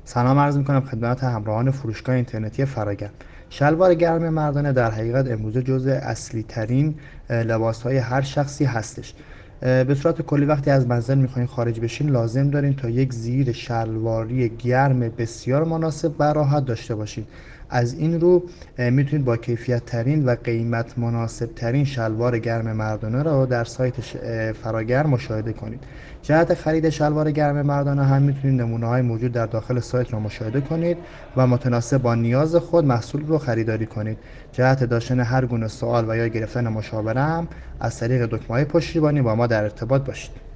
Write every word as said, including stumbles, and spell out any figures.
سلام عرض میکنم خدمت همراهان فروشگاه اینترنتی فراگرم. شلوار گرم مردانه در حقیقت امروزه جزء اصلی ترین لباس های هر شخصی هستش. اه، به صورت کلی وقتی از منزل میخواین خارج بشین لازم دارین تا یک زیر شلواری گرم بسیار مناسب و راحت داشته باشین. از این رو اه، میتونید با کیفیت ترین و قیمت مناسب ترین شلوار گرم مردانه را در سایت ش- اه، فراگرم مشاهده کنید. جهت خرید شلوار گرم مردانه هم میتونید نمونه های موجود در داخل سایت را مشاهده کنید و متناسب با نیاز خود محصول رو خریداری کنید. جهت داشتن هر گونه سوال و یا گرفتن مشاوره هم از طریق دکمه های پشتیبانی با ما در ارتباط باشید.